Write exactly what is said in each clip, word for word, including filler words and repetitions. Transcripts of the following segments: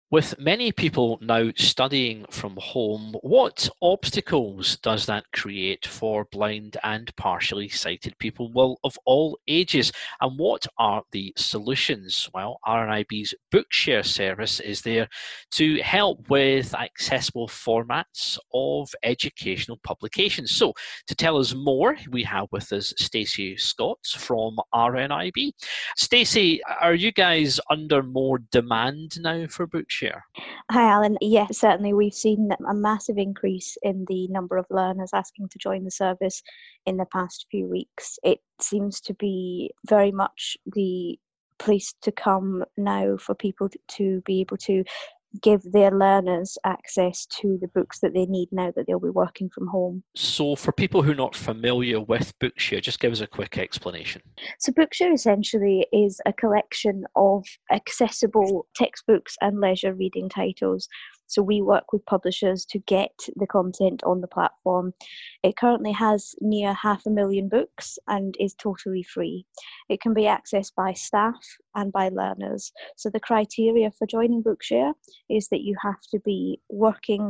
With many people now studying from home, what obstacles does that create for blind and partially sighted people, well, of all ages? And what are the solutions? Well, R N I B's Bookshare service is there to help with accessible formats of educational publications. So, to tell us more, we have with us Stacey Scott from R N I B. Stacey, are you guys under more demand now for Bookshare? Hi, Alan. Yes, certainly. We've seen a massive increase in the number of learners asking to join the service in the past few weeks. It seems to be very much the place to come now for people to be able to give their learners access to the books that they need now that they'll be working from home. So, for people who are not familiar with Bookshare, just give us a quick explanation. So, Bookshare essentially is a collection of accessible textbooks and leisure reading titles. So, we work with publishers to get the content on the platform. It currently has near half a million books and is totally free. It can be accessed by staff and by learners. So, the criteria for joining Bookshare is that you have to be working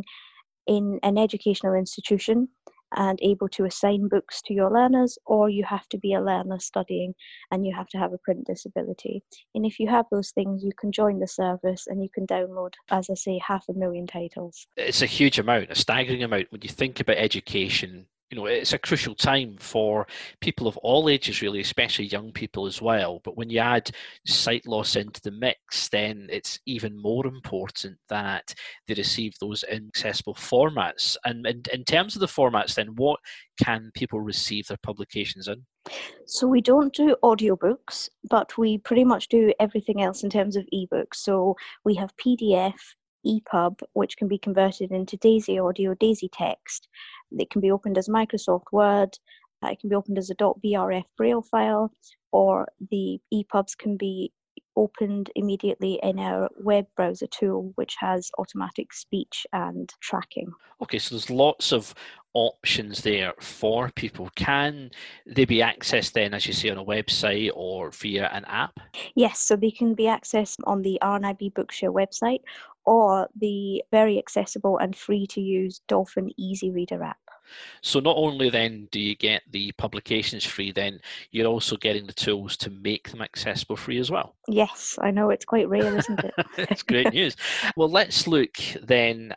in an educational institution and able to assign books to your learners, or you have to be a learner studying and you have to have a print disability. And if you have those things, you can join the service and you can download, as I say, half a million titles. It's a huge amount, a staggering amount. When you think about education, you know, it's a crucial time for people of all ages, really, especially young people as well. But when you add sight loss into the mix, then it's even more important that they receive those accessible formats. And in, in terms of the formats, then what can people receive their publications in? So we don't do audiobooks, but we pretty much do everything else in terms of ebooks. So we have P D F, E P U B, which can be converted into Daisy Audio, Daisy Text. It can be opened as Microsoft Word. Uh, it can be opened as a .brf Braille file, or the E P U Bs can be opened immediately in our web browser tool, which has automatic speech and tracking. Okay, so there's lots of options there for people. Can they be accessed then, as you say, on a website or via an app? Yes, so they can be accessed on the R N I B Bookshare website or the very accessible and free to use Dolphin Easy Reader app. So not only then do you get the publications free, then you're also getting the tools to make them accessible free as well. Yes, I know, it's quite rare, isn't it? It's great news. Well, let's look then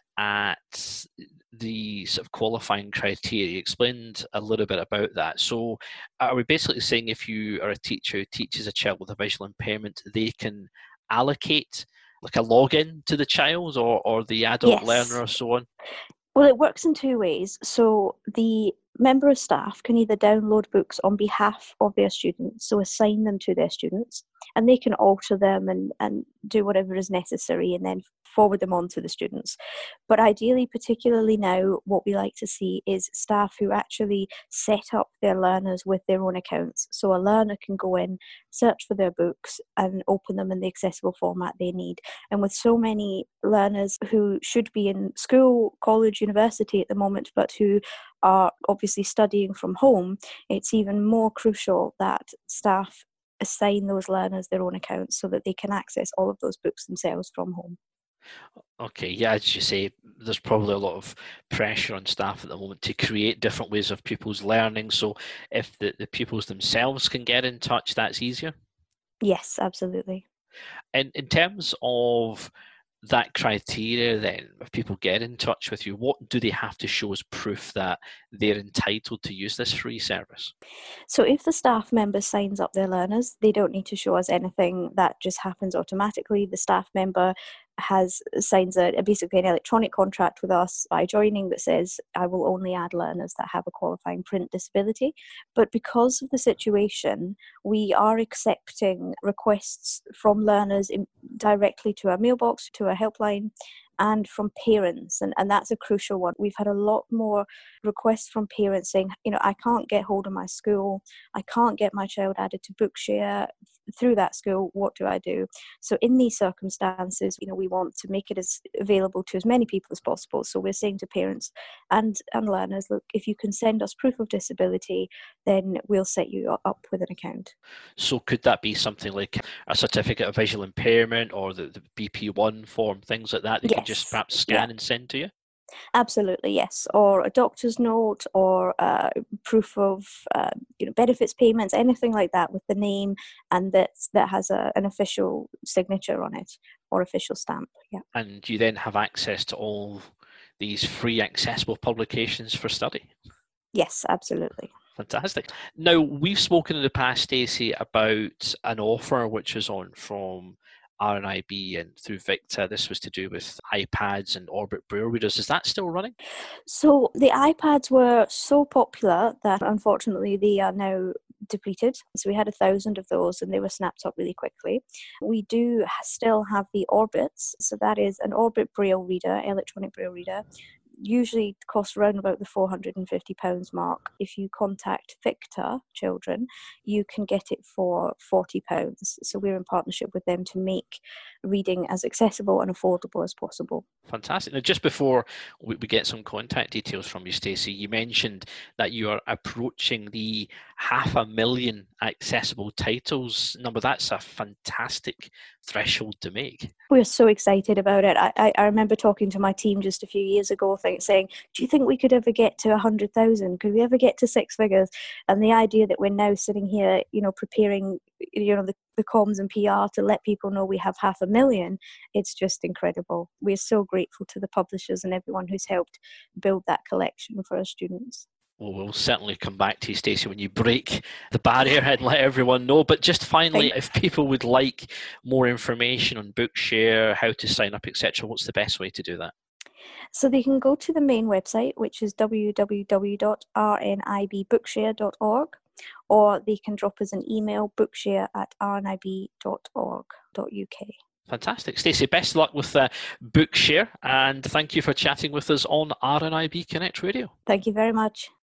at the sort of qualifying criteria. You explained a little bit about that. So are we basically saying if you are a teacher who teaches a child with a visual impairment, they can allocate like a login to the child or, or the adult Yes. learner or so on? Well, it works in two ways. So the member of staff can either download books on behalf of their students, so assign them to their students, and they can alter them and, and do whatever is necessary and then forward them on to the students. But ideally, particularly now, what we like to see is staff who actually set up their learners with their own accounts. So a learner can go in, search for their books and open them in the accessible format they need. And with so many learners who should be in school, college, university at the moment, but who are obviously studying from home, it's even more crucial that staff assign those learners their own accounts so that they can access all of those books themselves from home. Okay, yeah, as you say, there's probably a lot of pressure on staff at the moment to create different ways of pupils learning. So if the, the pupils themselves can get in touch, that's easier. Yes, absolutely. And in terms of that criteria, then, if people get in touch with you, what do they have to show as proof that they're entitled to use this free service? So if the staff member signs up their learners, they don't need to show us anything. That just happens automatically. The staff member has signs a, a basically an electronic contract with us by joining that says I will only add learners that have a qualifying print disability. But because of the situation, we are accepting requests from learners in, directly to our mailbox, to our helpline, and from parents. And, and that's a crucial one. We've had a lot more requests from parents saying, you know, I can't get hold of my school. I can't get my child added to Bookshare through that school. What do I do? So in these circumstances, you know, we want to make it as available to as many people as possible. So we're saying to parents and, and learners, look, if you can send us proof of disability, then we'll set you up with an account. So could that be something like a certificate of visual impairment or the, the B P one form, things like that, that you Yes. can just perhaps scan Yeah. and send to you? Absolutely, yes. Or a doctor's note, or uh, proof of uh, you know, benefits payments, anything like that with the name and that that has a, an official signature on it or official stamp. Yeah. And you then have access to all these free accessible publications for study. Yes, absolutely. Fantastic. Now, we've spoken in the past, Stacey, about an offer which was on from R N I B and through Victa. This was to do with iPads and Orbit Braille readers. Is that still running? So the iPads were so popular that unfortunately they are now depleted. So we had a thousand of those and they were snapped up really quickly. We do still have the Orbits. So that is an Orbit Braille reader, electronic Braille reader. Usually costs around about the four hundred fifty pounds mark. If you contact Victa Children, you can get it for forty pounds. So we're in partnership with them to make reading as accessible and affordable as possible. Fantastic. Now, just before we, we get some contact details from you, Stacey, you mentioned that you are approaching the half a million accessible titles number. That's a fantastic threshold to make. We're so excited about it. I, I, I remember talking to my team just a few years ago think, saying, do you think we could ever get to one hundred thousand? Could we ever get to six figures? And the idea that we're now sitting here, you know, preparing, you know, the, the comms and P R to let people know we have half a million, it's just incredible. We're so grateful to the publishers and everyone who's helped build that collection for our students. Well, we'll certainly come back to you, Stacey, when you break the barrier and let everyone know. But just finally, if people would like more information on Bookshare, how to sign up, et cetera, what's the best way to do that? So they can go to the main website, which is w w w dot r n i b bookshare dot org, or they can drop us an email, bookshare at r n i b dot org dot u k. Fantastic. Stacey, best of luck with uh, Bookshare, and thank you for chatting with us on R N I B Connect Radio. Thank you very much.